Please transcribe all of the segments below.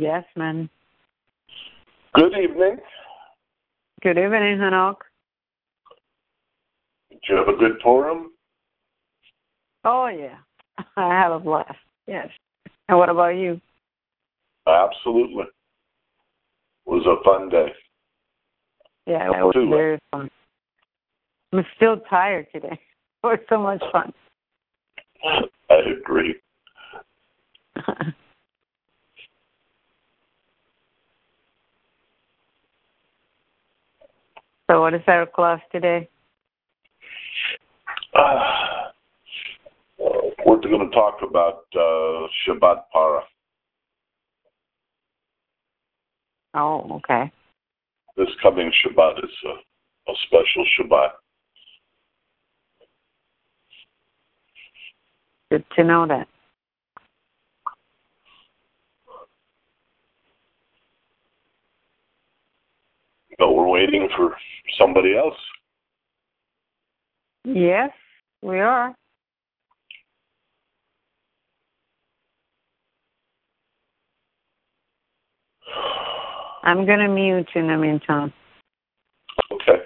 Yes, man. Good evening. Good evening, Hanok. Did you have a good Purim? Oh, yeah. I have a blast. Yes. And what about you? Absolutely. It was a fun day. Yeah, it was very fun. I'm still tired today. It was so much fun. I agree. So what is our class today? We're going to talk about Shabbat Para. Oh, okay. This coming Shabbat is a special Shabbat. Good to know that. But we're waiting for somebody else. Yes, we are. I'm going to mute in the meantime. Okay.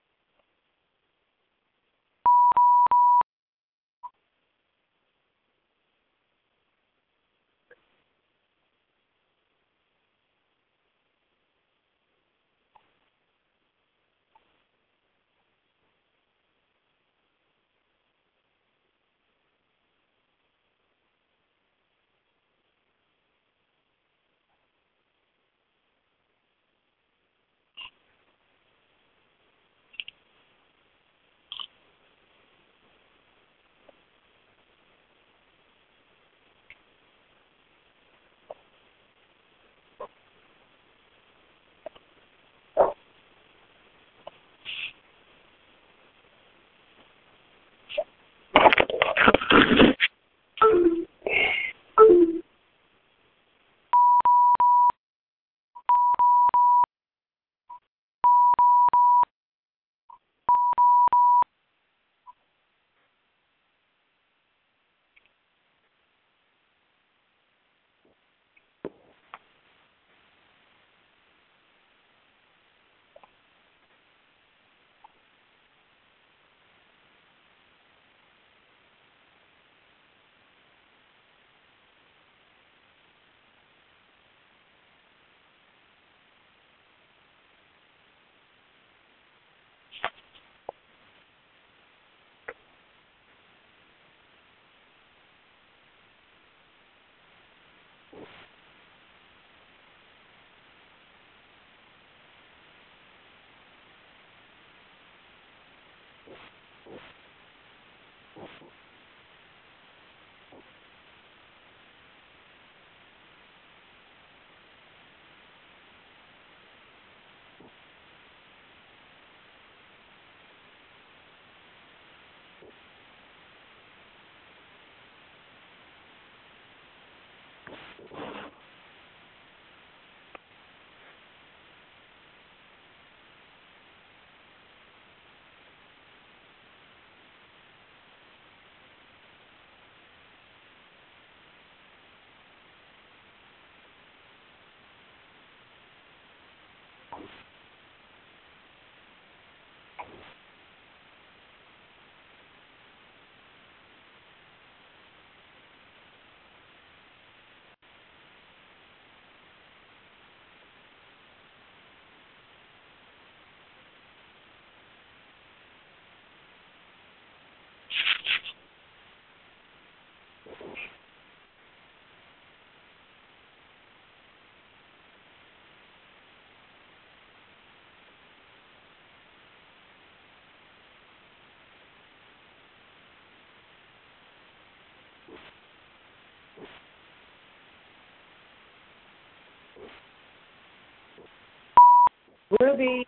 Ruby.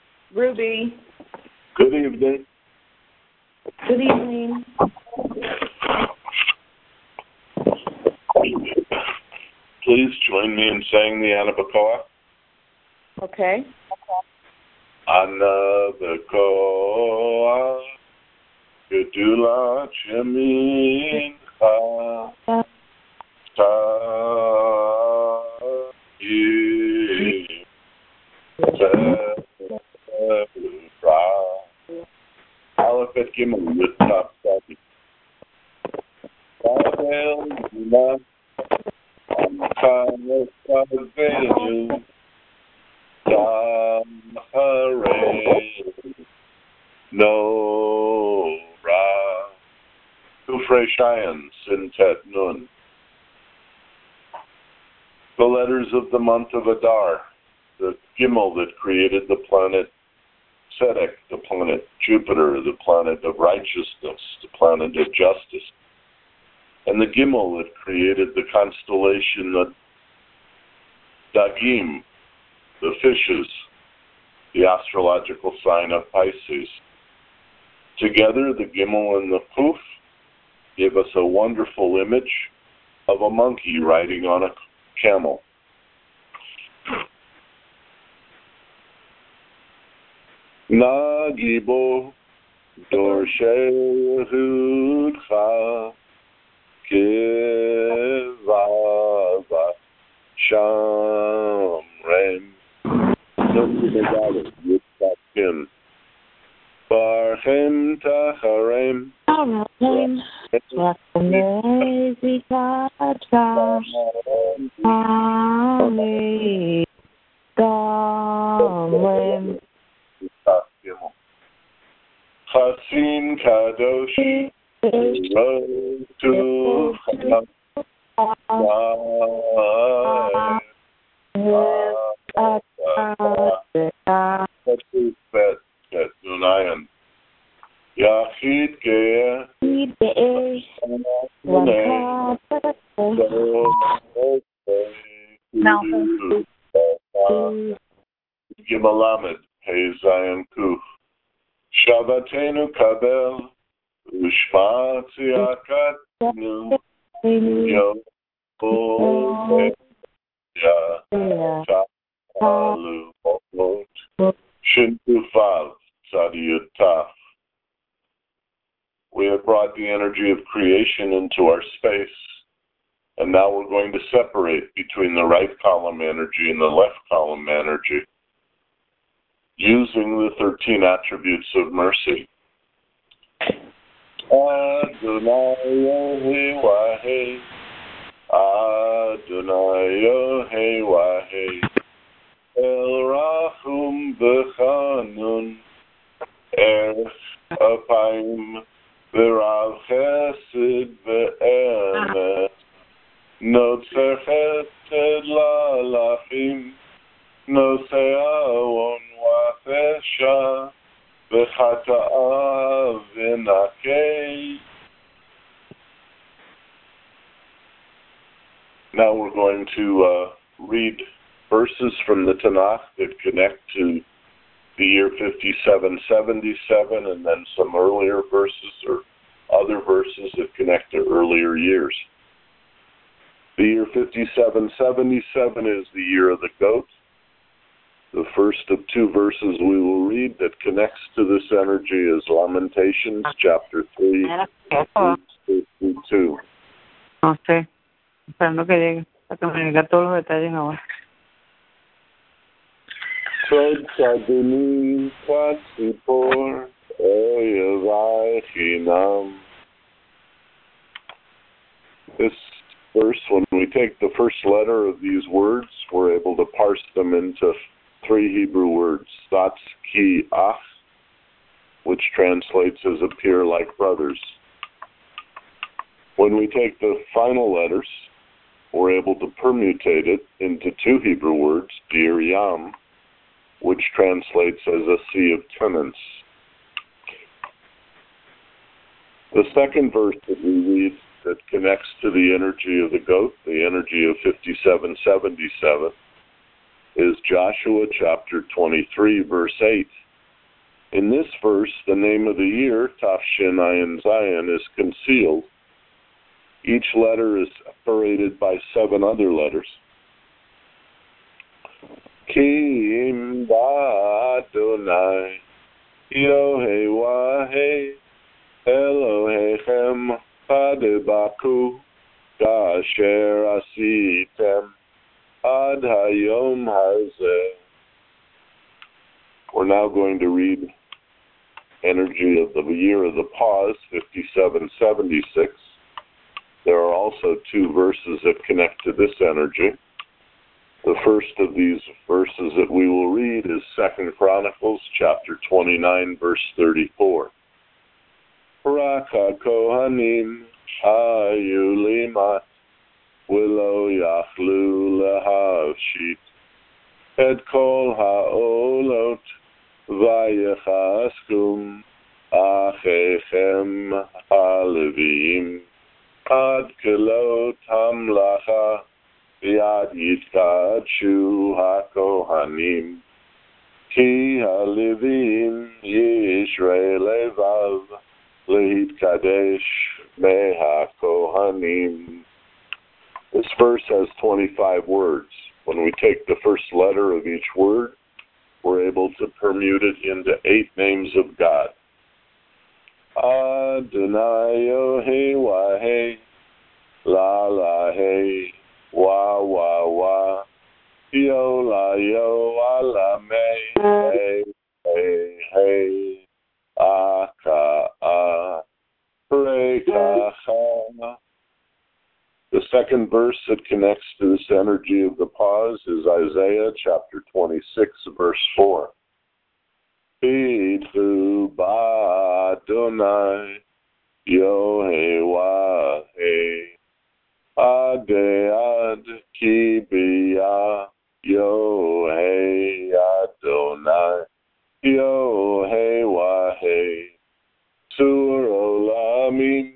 Good evening. Good evening. Please join me in saying the Anabakoa. Okay. Anabakoa, Gedulat Shemincha, Gimel with Tav Tzadik. Babel Gula Amcha Tzavenu Dam No Ra Kufrei Shayan Sintet Nun. The letters of the month of Adar, the Gimel that created the planet Tzedek, the planet Jupiter, the planet of righteousness, the planet of justice, and the Gimel that created the constellation of Dagim, the fishes, the astrological sign of Pisces. Together, the Gimel and the Kuf give us a wonderful image of a monkey riding on a camel. Nagibo Dorshehudcha Kivava Shamrem Yitzchakim Barchem Tacharem Chasin Kadosh Rotu Nunayan Yachid Ge'er Gimelamed Hey Zion Kuf Shabbatenu Kabel Ushma Tziakatnu Yom Chalu Shintufav Tzadiyutaf. We have brought the energy of creation into our space, and now we're going to separate between the right column energy and the left column energy, using the 13 attributes of mercy. Adonai Yohei Wahei, Adonai Yohei Wahei, El Rachum B'Chanun, Erech Apayim, V'Rav Chesed V'Emet, Notzer Chesed L'Alachim, Nosei Awon Wafesha, V'Chata'a V'Nakei. Now we're going to read verses from the Tanakh that connect to the year 5777, and then some earlier verses or other verses that connect to earlier years. The year 5777 is the year of the goat. The first of two verses we will read that connects to this energy is Lamentations, chapter 3, 2. No sé, esperando que llegue, para que me diga todos los detalles ahora. Trod Tzadini Katzipor Oyevai Chinam. This verse, when we take the first letter of these words, we're able to parse them into three Hebrew words. Satz Ki Ach, which translates as appear like brothers. When we take the final letters, we're able to permutate it into two Hebrew words, Dir Yam, which translates as a sea of tenants. The second verse that we read that connects to the energy of the goat, the energy of 5777, is Joshua chapter 23, verse 8. In this verse, the name of the year, Tafshin Ayin Zion, is concealed. Each letter is separated by 7 other letters. Ki im ba'Adonai Yohei Wahei Elohechem Chadebaku Kasher Asitem Ad Hayom Hazeh. We're now going to read energy of the year of the pause, 5776. There are also 2 verses that connect to this energy. The first of these verses that we will read is 2 Chronicles chapter 29, verse 34. Raka Kohanim Hayu Limat Willow Yachlu Lahavshit Et Kol Haolot Vayechaskum Achechem Halevim Ad Kelot Hamlacha Yad Yitkadshu HaKohanim Ki Halevim Yishrei Levav Lehitkadesh MeHaKohanim. This verse has 25 words. When we take the first letter of each word, we're able to permute it into 8 names of God. Adonai Yohe Wahe La La He Wa Wa Wa Yo La Yo Ala Me Hey Hey Hey Aka A Reka Ha. The second verse that connects to this energy of the pause is Isaiah chapter 26, verse 4. B'Tchu b'Adonai Yohe Wahe Ad Ki B'Yah Yohe Adonai Yohe Wahe Sur Olamim.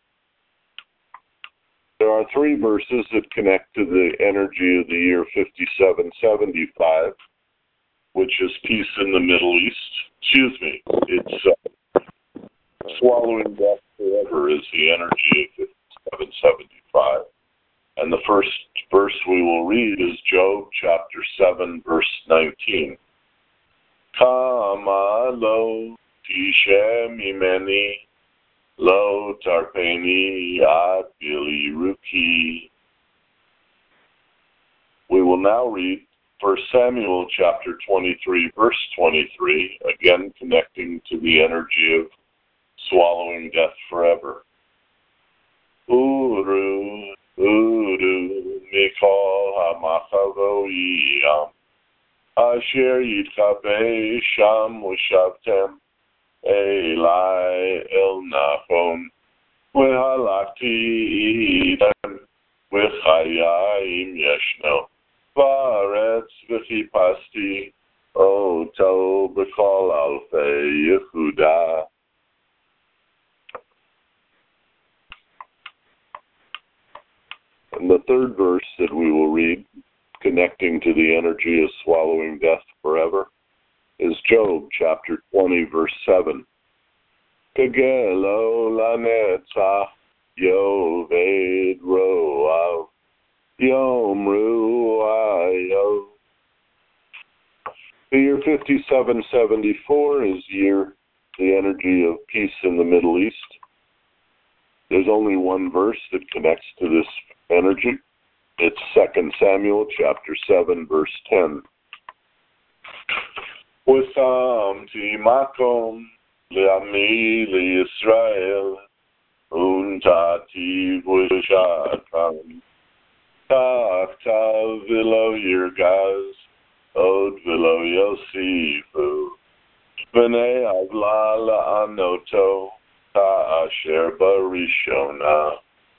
There are 3 verses that connect to the energy of the year 5775, which is peace in the Middle East. It's swallowing death forever is the energy of 5775. And the first verse we will read is Job chapter 7, verse 19. Kama lo tishe mimeni Lo tarpeni ad bili ruki. We will now read 1 Samuel chapter 23, verse 23, again connecting to the energy of swallowing death forever. Uru, uru, mikol hamachavo yiyam, asher yitchabe sham ushavtem, Eli El Nachon, Vehalakti Idem, Vechayim Yeshno, Varetz Vechipasti, Oto B'Kol Alfei Yehuda. And the third verse that we will read, connecting to the energy of swallowing death forever, is Job chapter 20, verse 7. Kegelo lanetzach yoved roav yomru ayo. The year 5774 is the energy of peace in the Middle East. There's only one verse that connects to this energy. It's 2 Samuel chapter 7, verse 10. Wasamti makom le'ami le'Yisrael untati v'shakam ta'achtav v'lo yirgaz od v'lo yosifu v'nei avla la'anoto ta'asher barishona.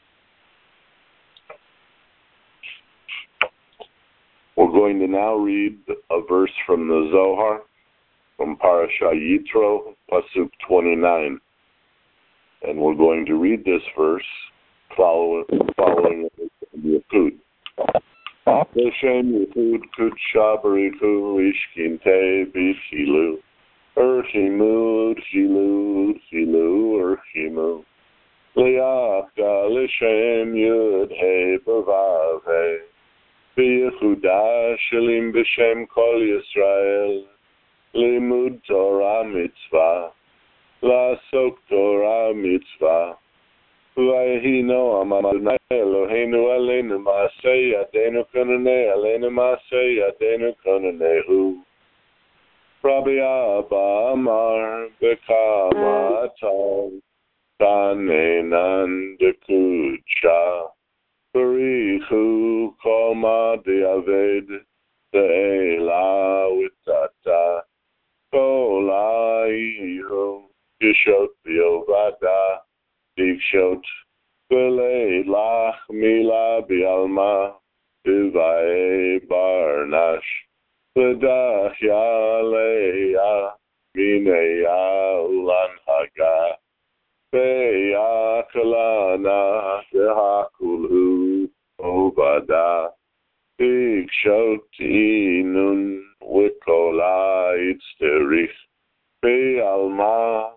We're going to now read a verse from the Zohar, from Parashah Yitro, Pasuk 29. And we're going to read this verse following Yehud. Hashem Yehud Kudsha Barichu Ishkinte B'Chilu Urchimu Chilu Chilu Urchimu Le'achda L'Shem Yud He B'Vav He B'Yehuda Shalim B'Shem Kol Yisrael Limud Torah Mitzvah La'asok Torah Mitzvah V'yehi Noam Adonai Eloheinu Aleinu Ma'aseh Yadeinu Kononei Aleinu Ma'aseh Yadeinu Kononehu. Rabbi Abba Amar Bekamatam Tanenan Dekucha Barichu Koma Diaved De'ela Witata Kola Ihu Yishot Biovada Dikshot Bele Lach Mila Bialma Bivae Barnash Bedachya Leia Mineya Ulan Haga Beya Kalana Dehakulu Obada Dikshot Inun Wikola Itzterich Bealma.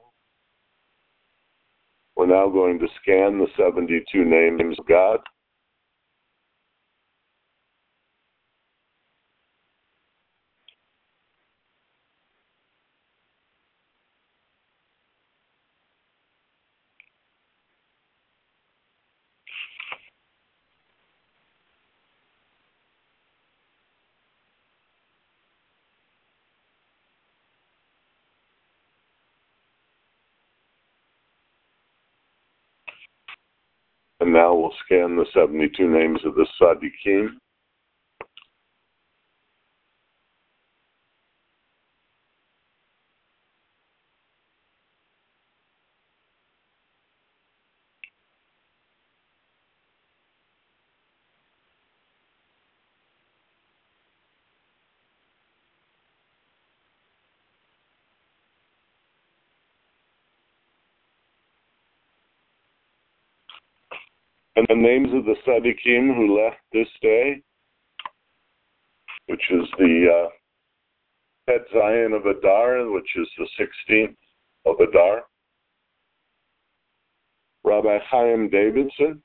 We're now going to scan the 72 names of God. And now we'll scan the 72 names of the Tzaddikim. And the names of the Tzaddikim who left this day, which is the Het Zion of Adar, which is the 16th of Adar. Rabbi Chaim Davidson,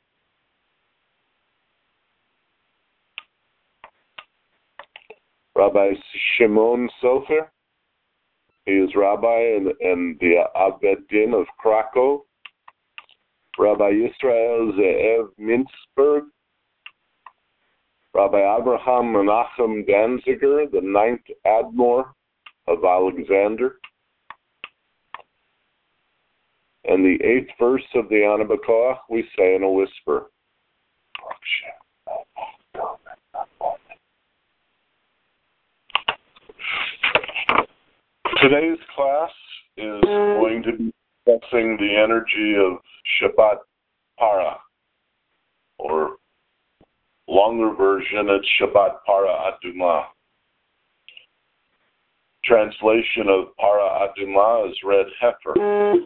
Rabbi Shimon Sofer, he is rabbi in the Aved Din of Krakow. Rabbi Yisrael Ze'ev Mintzberg, Rabbi Abraham Menachem Danziger, the 9th Admor of Alexander, and the 8th verse of the Ana B'Koach we say in a whisper. Today's class is going to be discussing the energy of Shabbat Para, or longer version, it's Shabbat Para Aduma. Translation of Para Aduma is red heifer.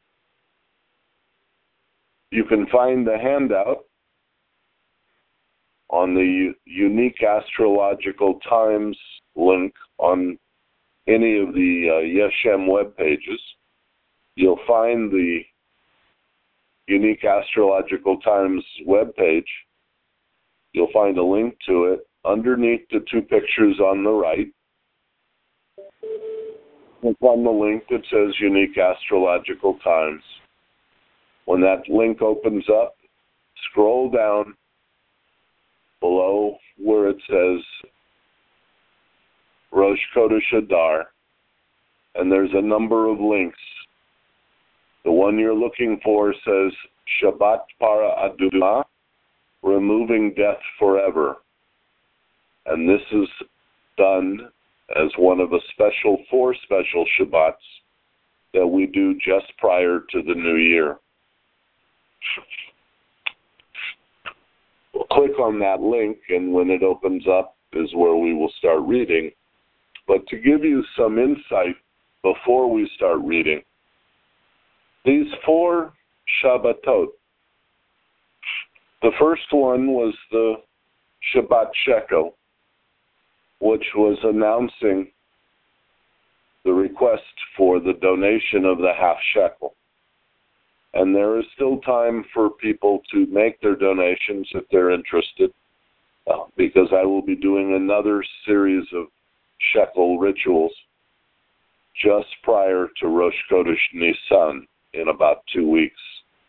You can find the handout on the Unique Astrological Times link on any of the Yeshem web pages. You'll find the Unique Astrological Times webpage. You'll find a link to it underneath the two pictures on the right. Click on the link that says Unique Astrological Times. When that link opens up, scroll down below where it says Rosh Chodesh Adar, and there's a number of links. The one you're looking for says Shabbat Para Aduma, removing death forever. And this is done as one of four special Shabbats that we do just prior to the new year. We'll click on that link, and when it opens up is where we will start reading. But to give you some insight before we start reading, these 4 Shabbatot, the first one was the Shabbat Shekel, which was announcing the request for the donation of the half shekel. And there is still time for people to make their donations if they're interested, because I will be doing another series of shekel rituals just prior to Rosh Chodesh Nisan in about 2 weeks.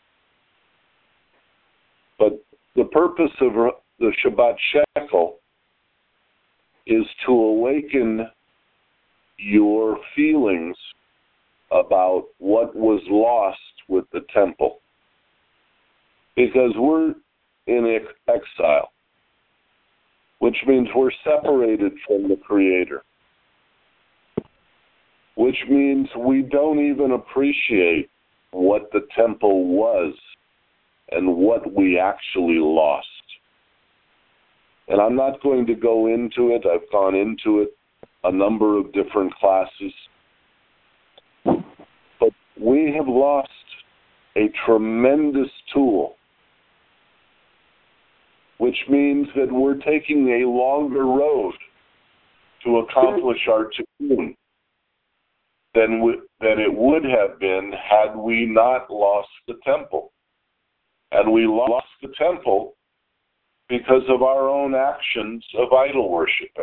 But the purpose of the Shabbat Shekel is to awaken your feelings about what was lost with the temple. Because we're in exile, which means we're separated from the Creator, which means we don't even appreciate what the temple was and what we actually lost. And I'm not going to go into it. I've gone into it a number of different classes. But we have lost a tremendous tool, which means that we're taking a longer road to accomplish our tikkun than it would have been had we not lost the temple. And we lost the temple because of our own actions of idol worshiping.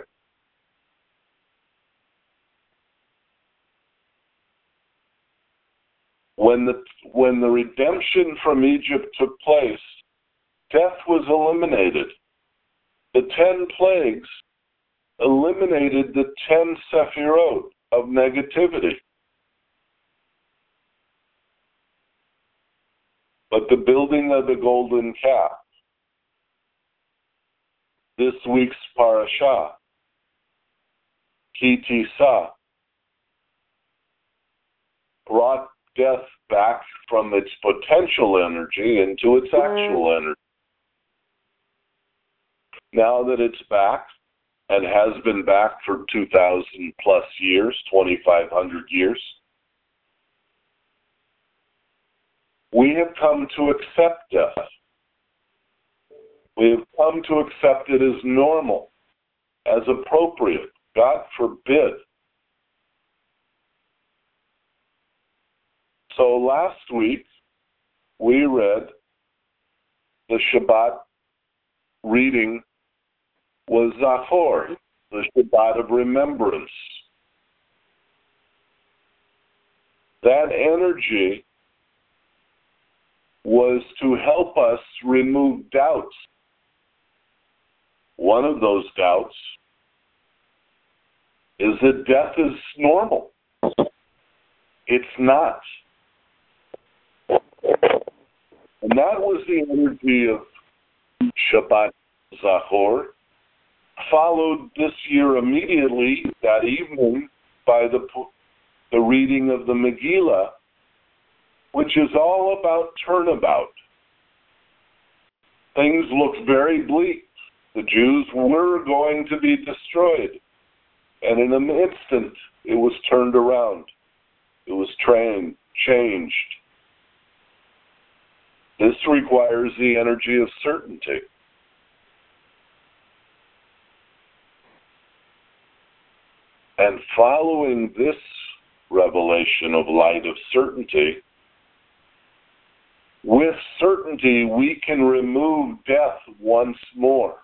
When the redemption from Egypt took place, death was eliminated. The 10 plagues eliminated the 10 sephirot of negativity. But the building of the golden calf, this week's parashah, Ki Tisa, brought death back from its potential energy into its actual energy. Now that it's back, and has been back for 2,000 plus years, 2,500 years, we have come to accept death. We have come to accept it as normal, as appropriate. God forbid. So last week, we read the Shabbat reading was Zachor, the Shabbat of remembrance. That energy was to help us remove doubts. One of those doubts is that death is normal. It's not. And that was the energy of Shabbat Zachor, followed this year immediately, that evening, by the reading of the Megillah, which is all about turnabout. Things looked very bleak. The Jews were going to be destroyed. And in an instant, it was turned around. It was changed. This requires the energy of certainty. And following this revelation of light of certainty, with certainty we can remove death once more.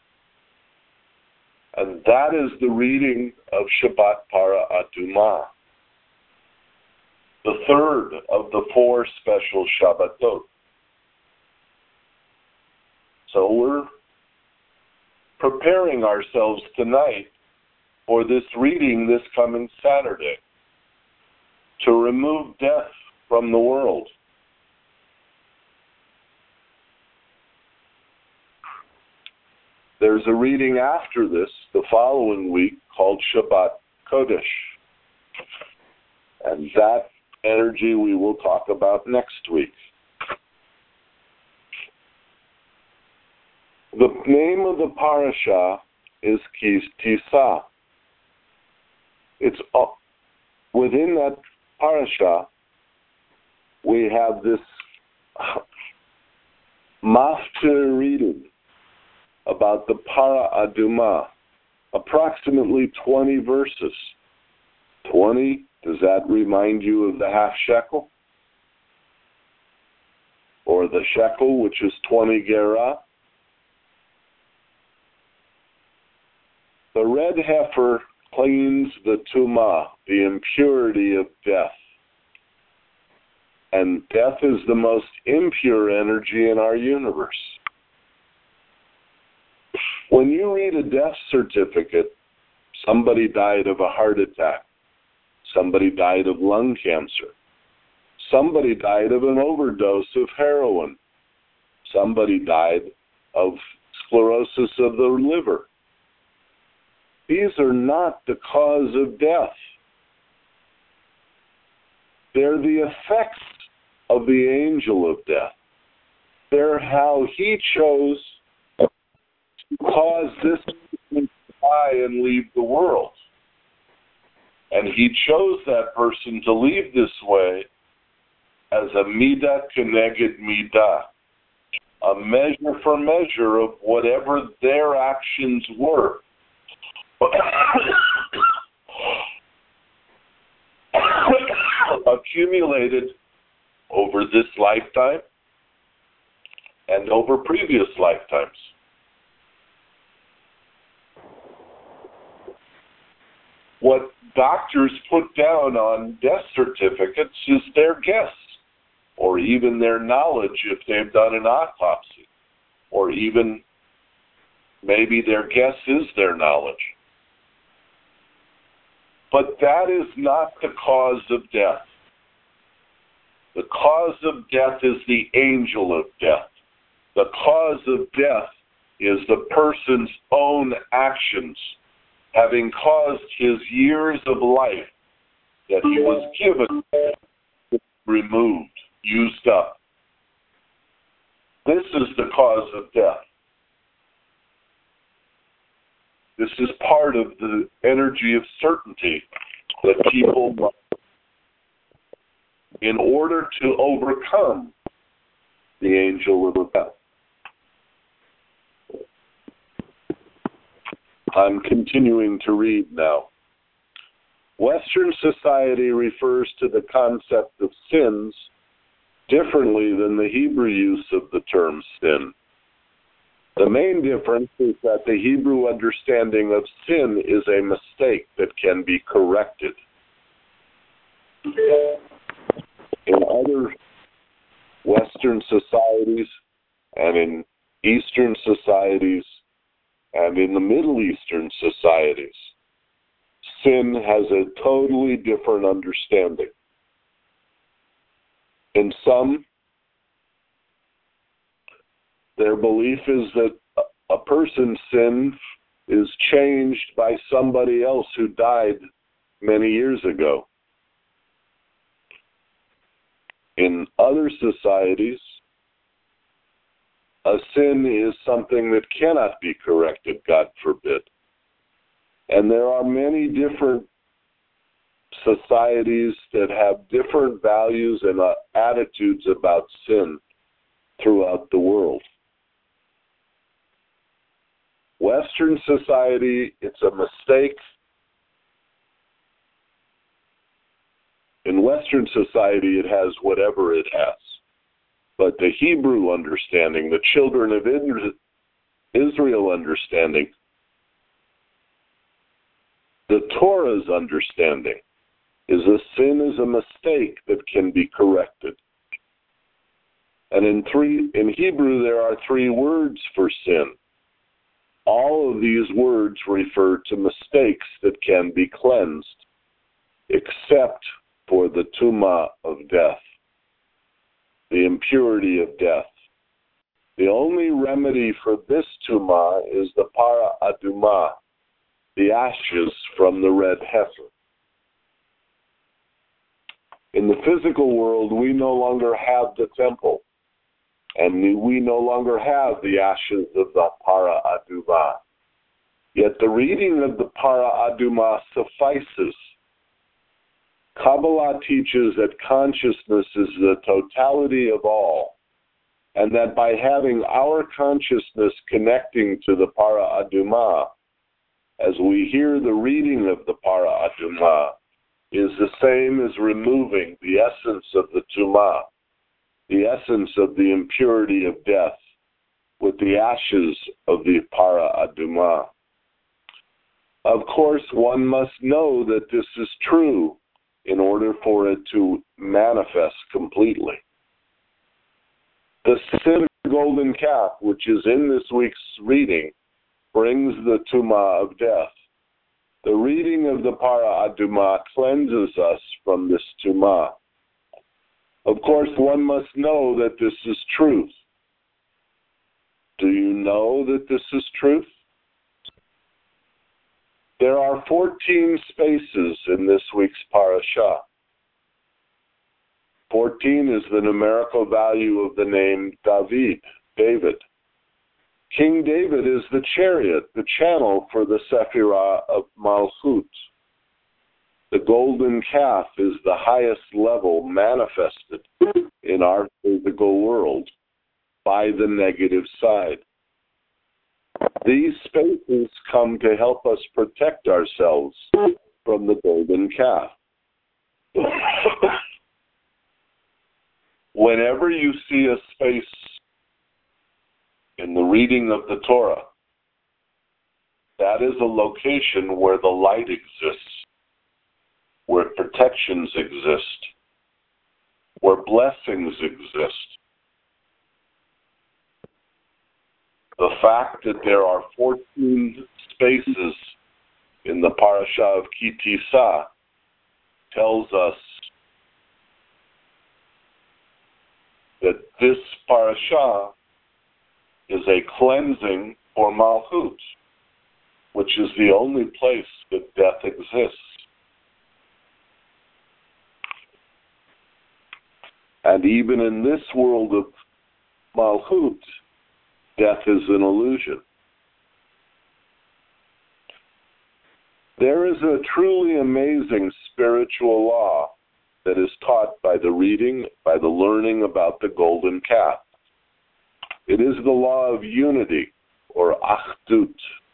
And that is the reading of Shabbat Para Adumah, the third of the 4 special Shabbatot. So we're preparing ourselves tonight for this reading this coming Saturday to remove death from the world. There's a reading after this, the following week, called Shabbat Kodesh. And that energy we will talk about next week. The name of the parasha is Ki Tisa. It's within that parasha, we have this maftir reading about the Para Adumah, approximately 20 verses. 20, does that remind you of the half shekel? Or the shekel, which is 20 gerah? The red heifer cleans the tumah, the impurity of death. And death is the most impure energy in our universe. When you read a death certificate, somebody died of a heart attack. Somebody died of lung cancer. Somebody died of an overdose of heroin. Somebody died of sclerosis of the liver. These are not the cause of death. They're the effects of the angel of death. They're how he chose to cause this person to die and leave the world. And he chose that person to leave this way as a midah keneged midah, a measure for measure of whatever their actions were. Accumulated over this lifetime and over previous lifetimes. What doctors put down on death certificates is their guess, or even their knowledge if they've done an autopsy, or even maybe their guess is their knowledge. But that is not the cause of death. The cause of death is the angel of death. The cause of death is the person's own actions, having caused his years of life that he was given removed, used up. This is the cause of death. This is part of the energy of certainty that people must, in order to overcome the angel of death. I'm continuing to read now. Western society refers to the concept of sins differently than the Hebrew use of the term sin. The main difference is that the Hebrew understanding of sin is a mistake that can be corrected. In other Western societies and in Eastern societies and in the Middle Eastern societies, sin has a totally different understanding. In some, their belief is that a person's sin is changed by somebody else who died many years ago. In other societies, a sin is something that cannot be corrected, God forbid. And there are many different societies that have different values and attitudes about sin throughout the world. Western society, it's a mistake. In Western society, it has whatever it has. But the Hebrew understanding, the children of Israel understanding, the Torah's understanding, is a sin is a mistake that can be corrected. And in Hebrew, there are 3 words for sin. All of these words refer to mistakes that can be cleansed, except for the tumah of death, the impurity of death. The only remedy for this tumah is the para adumah, the ashes from the red heifer. In the physical world, we no longer have the temple, and we no longer have the ashes of the para adumah. Yet the reading of the para adumah suffices. Kabbalah teaches that consciousness is the totality of all, and that by having our consciousness connecting to the para adumah, as we hear the reading of the para adumah, is the same as removing the essence of the tumah, the essence of the impurity of death, with the ashes of the para adumah. Of course, one must know that this is true in order for it to manifest completely. The sin of the golden calf, which is in this week's reading, brings the tumah of death. The reading of the Para Aduma cleanses us from this Tumah. Of course, one must know that this is truth. Do you know that this is truth? There are 14 spaces in this week's parashah. 14 is the numerical value of the name David. King David is the chariot, the channel for the Sephirah of Malchut. The golden calf is the highest level manifested in our physical world by the negative side. These spaces come to help us protect ourselves from the golden calf. Whenever you see a space in the reading of the Torah, that is a location where the light exists, where protections exist, where blessings exist. The fact that there are 14 spaces in the parashah of Ki Tisa tells us that this parashah is a cleansing for Malchut, which is the only place that death exists. And even in this world of Malchut, death is an illusion. There is a truly amazing spiritual law that is taught by the reading, by the learning about the golden calf. It is the law of unity, or Achdut,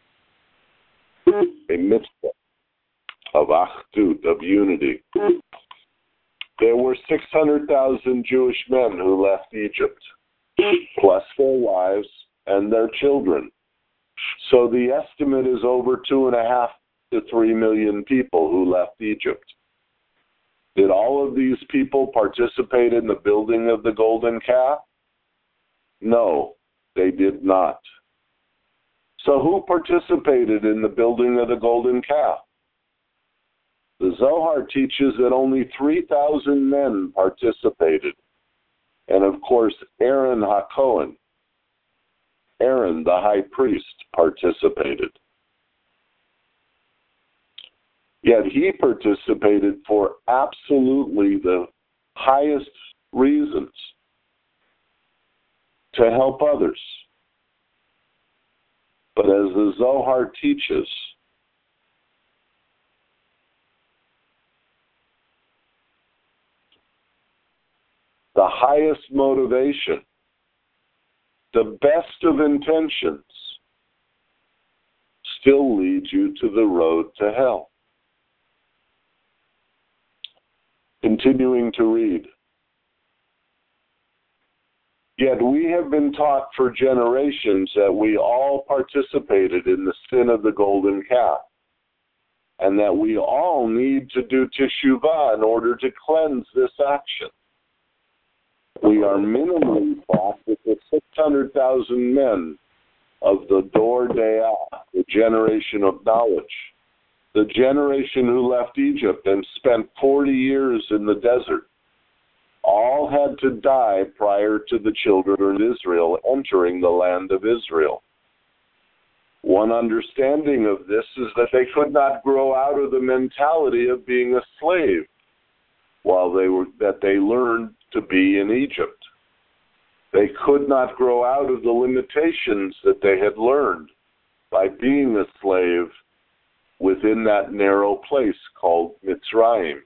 a mitzvah of Achdut, of unity. There were 600,000 Jewish men who left Egypt, plus their wives and their children. So the estimate is over 2.5 to 3 million people who left Egypt. Did all of these people participate in the building of the golden calf? No, they did not. So who participated in the building of the golden calf? The Zohar teaches that only 3,000 men participated. And of course, Aaron HaKohen, Aaron the high priest, participated. Yet he participated for absolutely the highest reasons, to help others. But as the Zohar teaches, the highest motivation, the best of intentions, still leads you to the road to hell. Continuing to read. Yet we have been taught for generations that we all participated in the sin of the golden calf, and that we all need to do teshuvah in order to cleanse this action. We are minimally taught that the 600,000 men of the Dor Deah, the generation of knowledge, the generation who left Egypt and spent 40 years in the desert, all had to die prior to the children of Israel entering the land of Israel. One understanding of this is that they could not grow out of the mentality of being a slave that they learned to be in Egypt. They could not grow out of the limitations that they had learned by being a slave within that narrow place called Mitzrayim.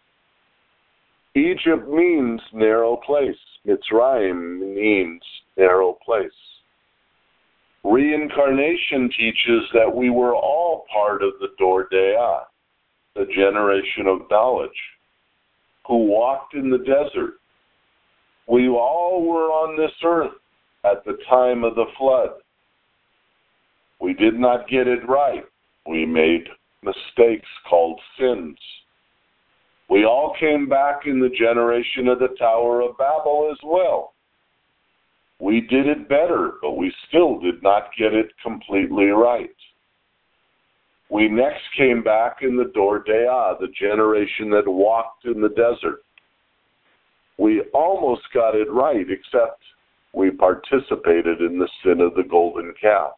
Egypt means narrow place. Mitzrayim means narrow place. Reincarnation teaches that we were all part of the Dor Deah, the generation of knowledge, who walked in the desert. We all were on this earth at the time of the flood. We did not get it right. We made mistakes called sins. We all came back in the generation of the Tower of Babel as well. We did it better, but we still did not get it completely right. We next came back in the Dor Deah, the generation that walked in the desert. We almost got it right, except we participated in the sin of the golden calf.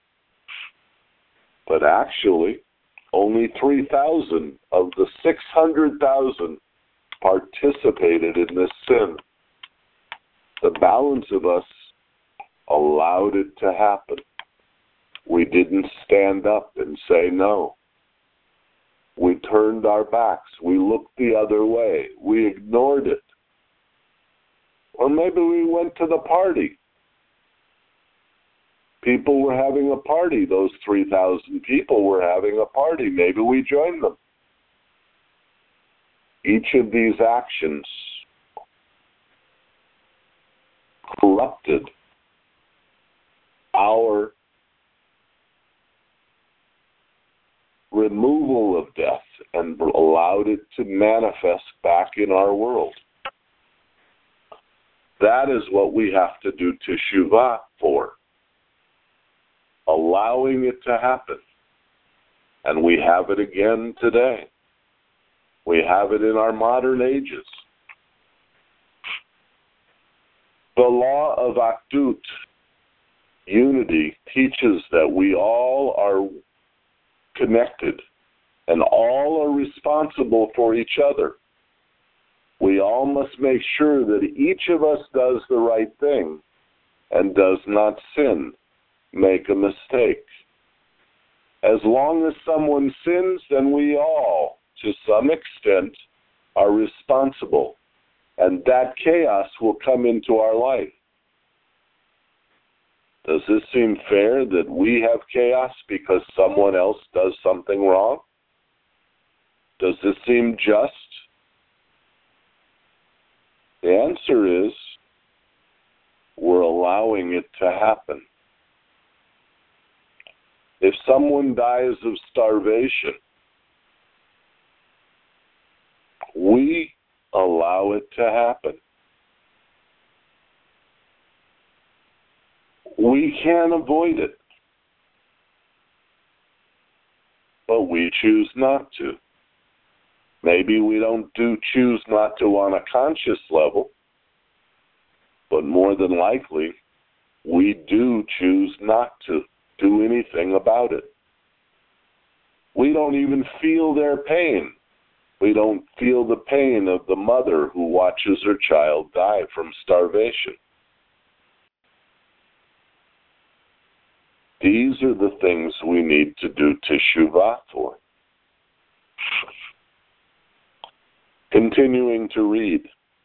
But actually, only 3,000 of the 600,000 participated in this sin. The balance of us allowed it to happen. We didn't stand up and say no. We turned our backs. We looked the other way. We ignored it. Or maybe we went to the party. People were having a party. Those 3,000 people were having a party. Maybe we joined them. Each of these actions corrupted our removal of death and allowed it to manifest back in our world. That is what we have to do teshuvah for. Allowing it to happen. And we have it again today. We have it in our modern ages. The law of Akdut, unity, teaches that we all are connected and all are responsible for each other. We all must make sure that each of us does the right thing and does not sin, make a mistake. As long as someone sins, then we all, to some extent, are responsible, and that chaos will come into our life. Does this seem fair that we have chaos because someone else does something wrong? Does this seem just? The answer is, we're allowing it to happen. If someone dies of starvation, we allow it to happen. We can avoid it, but we choose not to. Maybe we don't choose not to on a conscious level, but more than likely, we do choose not to do anything about it. We don't even feel their pain. We don't feel the pain of the mother who watches her child die from starvation. These are the things we need to do teshuvah for. Continuing to read.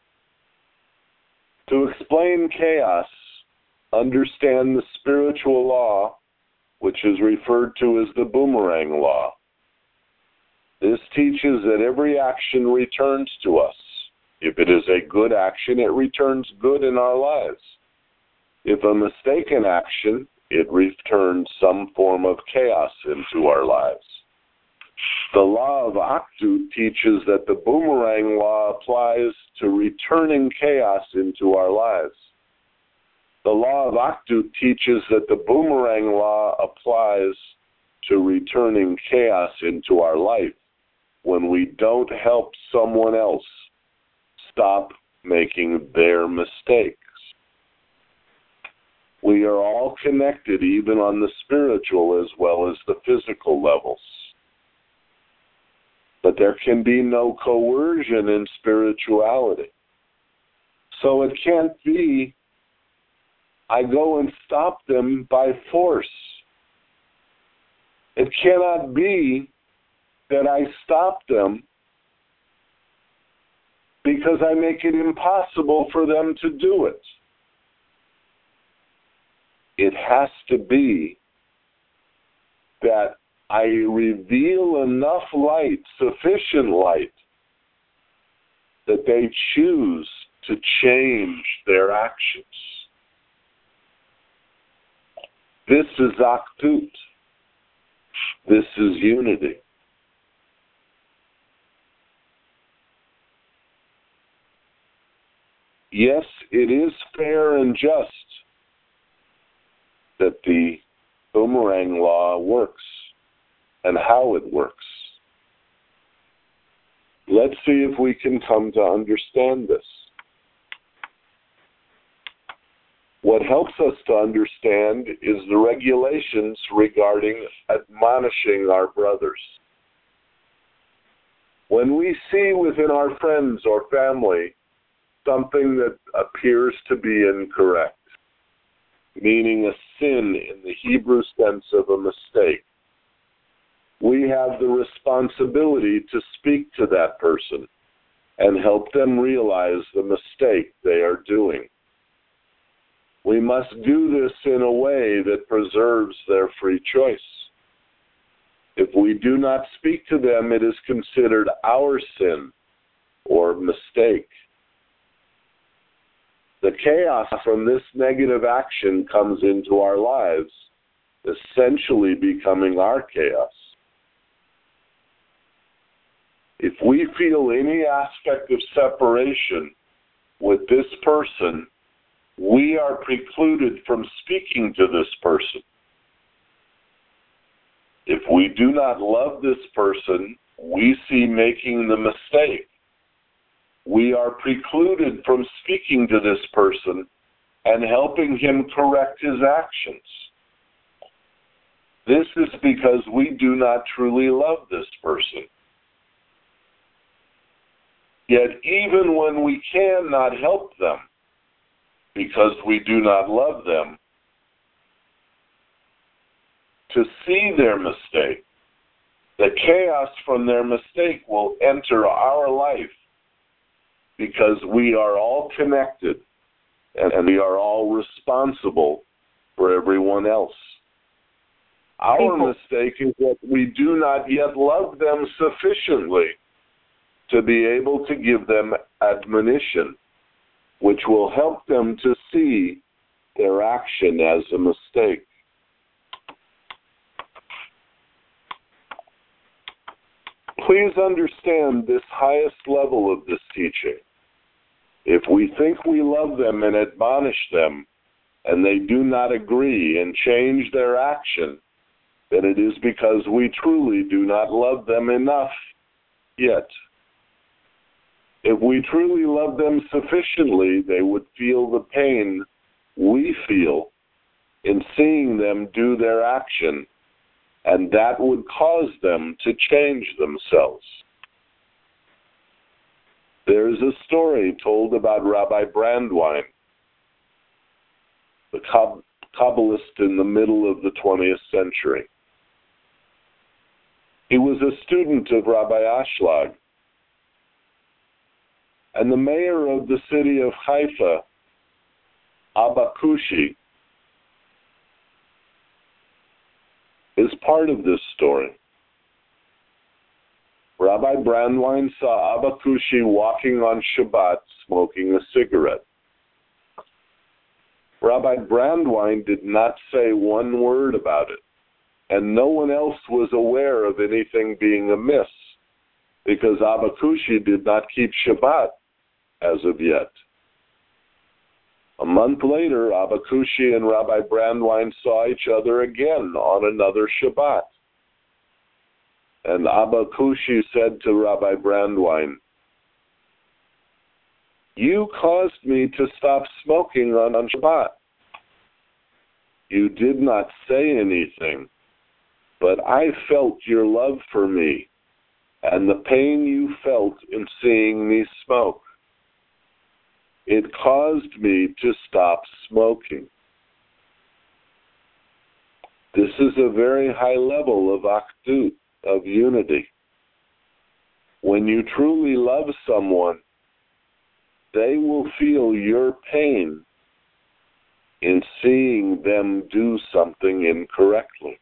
To explain chaos, understand the spiritual law, which is referred to as the boomerang law. This teaches that every action returns to us. If it is a good action, it returns good in our lives. If a mistaken action, it returns some form of chaos into our lives. The law of Akdut teaches that the boomerang law applies to returning chaos into our lives. The law of Akdut teaches that the boomerang law applies to returning chaos into our life when we don't help someone else stop making their mistakes. We are all connected even on the spiritual as well as the physical levels. But there can be no coercion in spirituality. So it can't be, I go and stop them by force. It cannot be that I stop them because I make it impossible for them to do it. It has to be that I reveal enough light, sufficient light, that they choose to change their actions. This is Akdut. This is unity. Yes, it is fair and just that the boomerang law works. and how it works. Let's see if we can come to understand this. What helps us to understand is the regulations regarding admonishing our brothers. When we see within our friends or family something that appears to be incorrect, meaning a sin in the Hebrew sense of a mistake, we have the responsibility to speak to that person and help them realize the mistake they are doing. We must do this in a way that preserves their free choice. If we do not speak to them, it is considered our sin or mistake. The chaos from this negative action comes into our lives, essentially becoming our chaos. If we feel any aspect of separation with this person, we are precluded from speaking to this person. If we do not love this person, we see making the mistake. We are precluded from speaking to this person and helping him correct his actions. This is because we do not truly love this person. Yet even when we cannot help them, because we do not love them, to see their mistake, the chaos from their mistake will enter our life because we are all connected and we are all responsible for everyone else. Our mistake is that we do not yet love them sufficiently to be able to give them admonition, which will help them to see their action as a mistake. Please understand this highest level of this teaching. If we think we love them and admonish them, and they do not agree and change their action, then it is because we truly do not love them enough yet. If we truly love them sufficiently, they would feel the pain we feel in seeing them do their action, and that would cause them to change themselves. There is a story told about Rabbi Brandwein, the Kabbalist in the middle of the 20th century. He was a student of Rabbi Ashlag, and the mayor of the city of Haifa, Abba Kushi, is part of this story. Rabbi Brandwein saw Abba Kushi walking on Shabbat smoking a cigarette. Rabbi Brandwein did not say one word about it, and no one else was aware of anything being amiss, because Abba Kushi did not keep Shabbat as of yet. A month later, Abba Kushi and Rabbi Brandwein saw each other again on another Shabbat. And Abba Kushi said to Rabbi Brandwein, "You caused me to stop smoking on Shabbat. You did not say anything, but I felt your love for me and the pain you felt in seeing me smoke. It caused me to stop smoking." This is a very high level of achdut, of unity. When you truly love someone, they will feel your pain in seeing them do something incorrectly.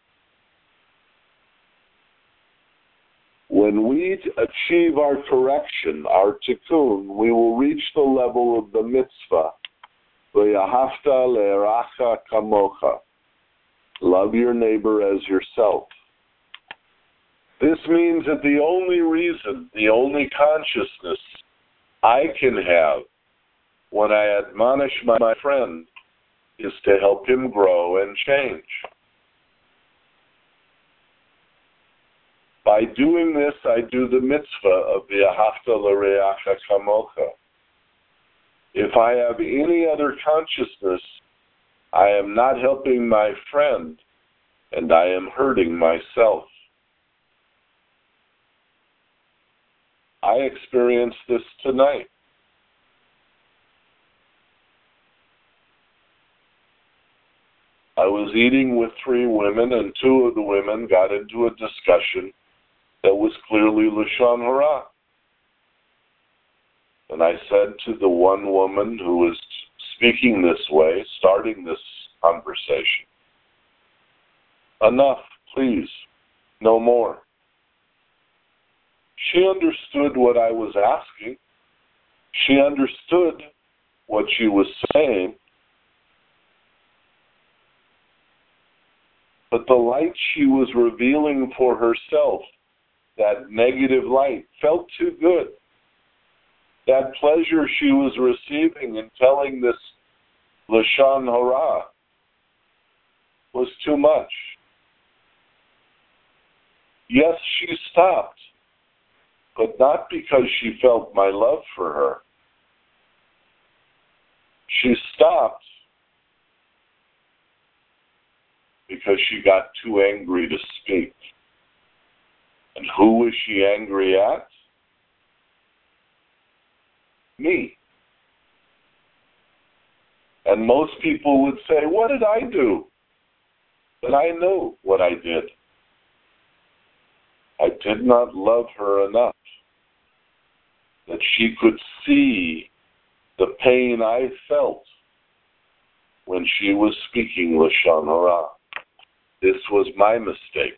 When we achieve our correction, our tikkun, we will reach the level of the mitzvah, v'yahavta le'eracha kamocha, love your neighbor as yourself. This means that the only reason, the only consciousness I can have when I admonish my friend is to help him grow and change. By doing this, I do the mitzvah of the Ahavta L'Reacha Kamocha. If I have any other consciousness, I am not helping my friend, and I am hurting myself. I experienced this tonight. I was eating with 3 women, and 2 of the women got into a discussion that was clearly Lashon Hara. And I said to the one woman who was speaking this way, starting this conversation, enough, please, no more. She understood what I was asking. She understood what she was saying. But the light she was revealing for herself, that negative light, felt too good. That pleasure she was receiving in telling this Lashon Hara was too much. Yes, she stopped, but not because she felt my love for her. She stopped because she got too angry to speak. And who was she angry at? Me. And most people would say, what did I do? But I know what I did. I did not love her enough that she could see the pain I felt when she was speaking Lashon Hara. This was my mistake.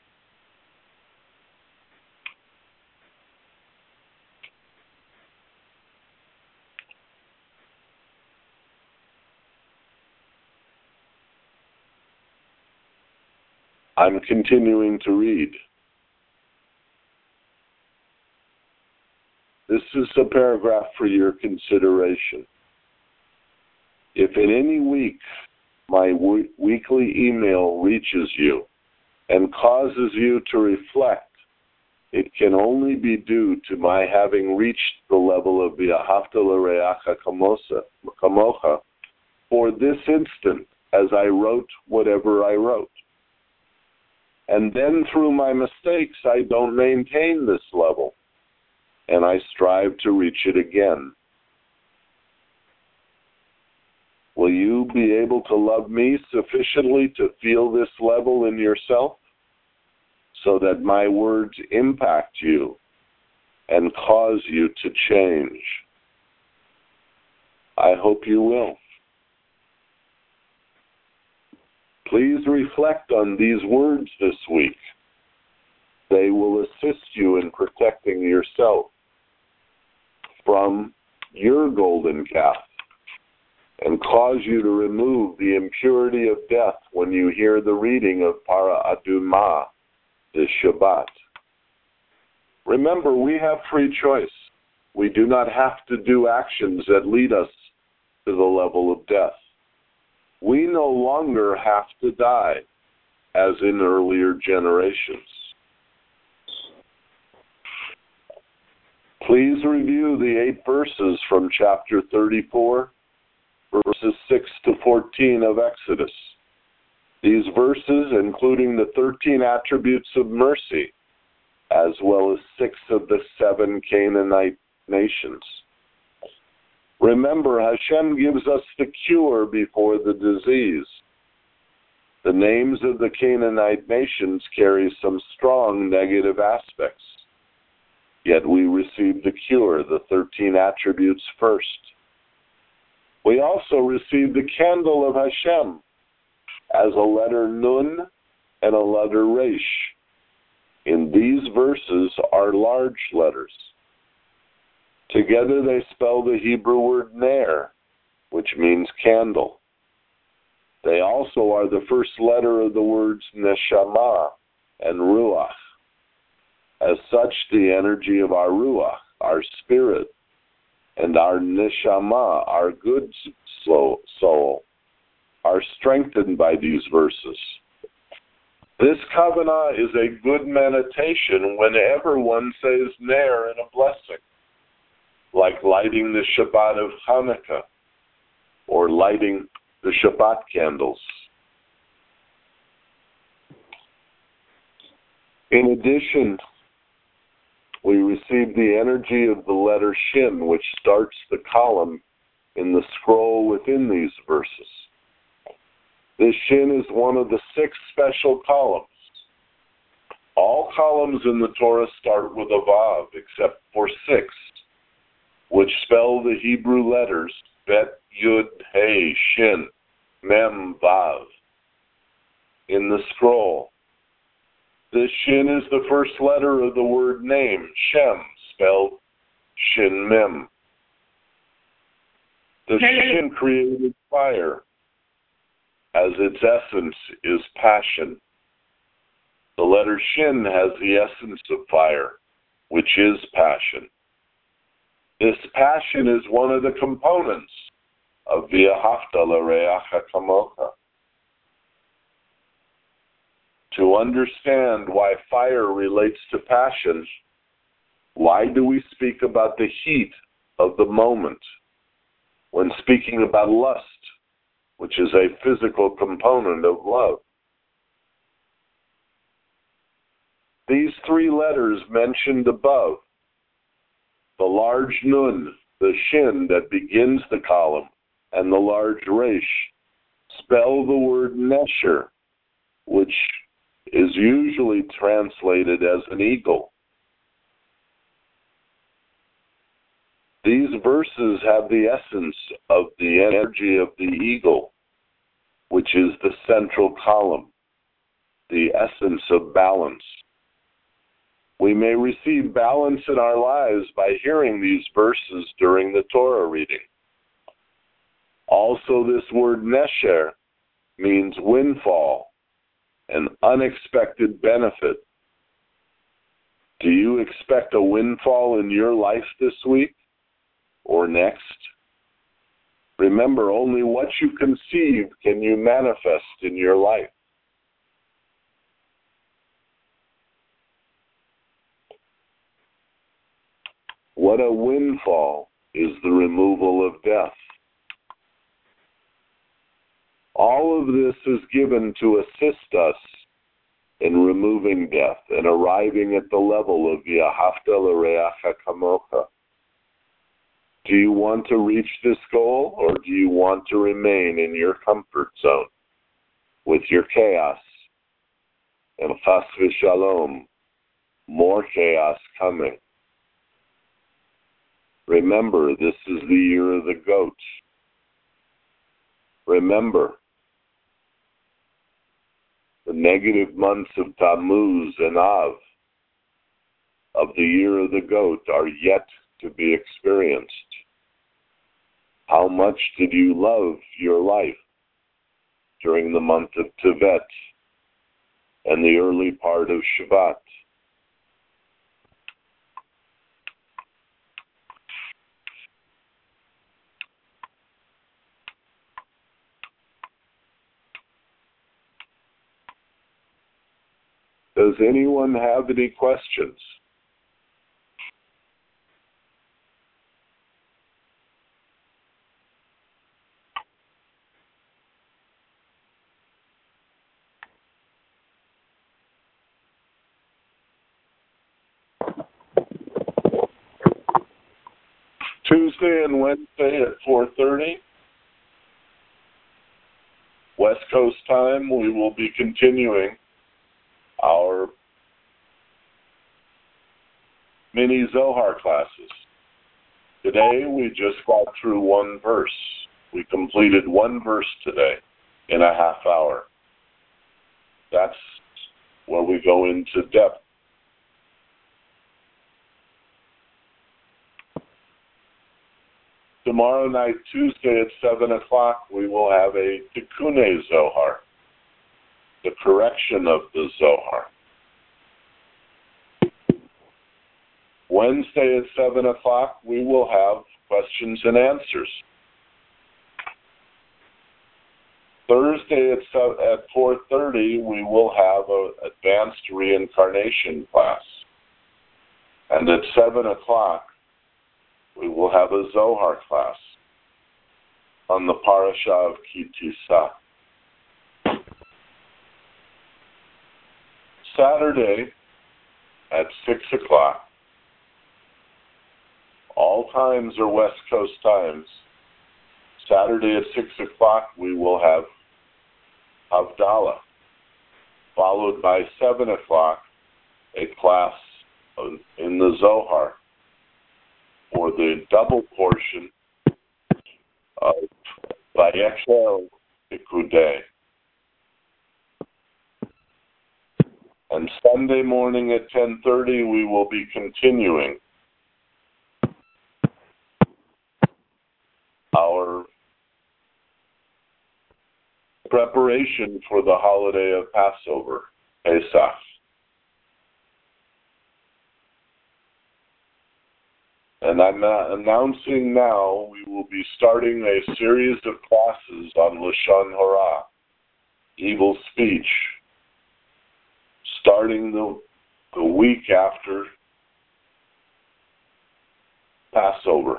I'm continuing to read. This is a paragraph for your consideration. If in any week my weekly email reaches you and causes you to reflect, it can only be due to my having reached the level of the Ahavta L'Reacha Kamocha for this instant as I wrote whatever I wrote. And then through my mistakes, I don't maintain this level, and I strive to reach it again. Will you be able to love me sufficiently to feel this level in yourself so that my words impact you and cause you to change? I hope you will. Please reflect on these words this week. They will assist you in protecting yourself from your golden calf and cause you to remove the impurity of death when you hear the reading of Para Adumah this Shabbat. Remember, we have free choice. We do not have to do actions that lead us to the level of death. We no longer have to die as in earlier generations. Please review the 8 verses from chapter 34, verses 6 to 14 of Exodus. These verses, including the 13 attributes of mercy, as well as 6 of the 7 Canaanite nations. Remember, Hashem gives us the cure before the disease. The names of the Canaanite nations carry some strong negative aspects. Yet we receive the cure, the 13 attributes first. We also receive the candle of Hashem as a letter Nun and a letter Resh. In these verses are large letters. Together they spell the Hebrew word Ner, which means candle. They also are the first letter of the words Neshama and Ruach. As such, the energy of our Ruach, our spirit, and our Neshama, our good soul, are strengthened by these verses. This kavanah is a good meditation whenever one says Ner in a blessing, like lighting the Shabbat of Hanukkah or lighting the Shabbat candles. In addition, we receive the energy of the letter Shin, which starts the column in the scroll within these verses. This Shin is one of the 6 special columns. All columns in the Torah start with a Vav, except for 6, which spell the Hebrew letters Bet, Yud, Hey, Shin, Mem, Vav. In the scroll, this Shin is the first letter of the word name, Shem, spelled Shin Mem. The Shin created fire, as its essence is passion. The letter Shin has the essence of fire, which is passion. This passion is one of the components of V'ahavta l'reacha kamocha. To understand why fire relates to passion, why do we speak about the heat of the moment when speaking about lust, which is a physical component of love? These 3 letters mentioned above, the large Nun, the Shin that begins the column, and the large Resh, spell the word Nesher, which is usually translated as an eagle. These verses have the essence of the energy of the eagle, which is the central column, the essence of balance. We may receive balance in our lives by hearing these verses during the Torah reading. Also, this word Nesher means windfall, an unexpected benefit. Do you expect a windfall in your life this week or next? Remember, only what you conceive can you manifest in your life. What a windfall is the removal of death. All of this is given to assist us in removing death and arriving at the level of V'ahavta l'reacha kamocha. Do you want to reach this goal, or do you want to remain in your comfort zone with your chaos and chas v'shalom, more chaos coming? Remember, this is the year of the goat. Remember, the negative months of Tammuz and Av of the year of the goat are yet to be experienced. How much did you love your life during the month of Tevet and the early part of Shvat? Does anyone have any questions? Tuesday and Wednesday at 4:30, West Coast time, we will be continuing our mini Zohar classes. Today we just got through one verse. We completed one verse today in a half hour. That's where we go into depth. Tomorrow night, Tuesday at 7 o'clock, we will have a Tikkune Zohar, the correction of the Zohar. Wednesday at 7 o'clock, we will have questions and answers. Thursday at 4:30, we will have an advanced reincarnation class. And at 7 o'clock, we will have a Zohar class on the parasha of Ki Tisa. Saturday at 6 o'clock, all times are West Coast times. Saturday at 6 o'clock, we will have Havdalah, followed by 7 o'clock, a class in the Zohar for the double portion of Vayechel Pikudei. And Sunday morning at 10:30, we will be continuing our preparation for the holiday of Passover, Pesach. And I'm announcing now we will be starting a series of classes on Lashon Hara, evil speech, starting the week after Passover.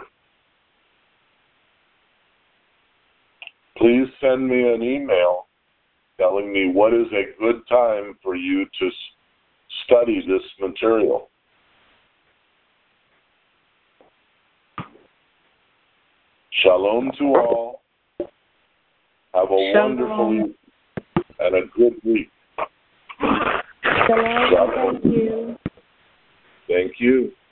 Please send me an email telling me what is a good time for you to study this material. Shalom to all. Have a wonderful week and a good week. Shalom. Thank you. Thank you.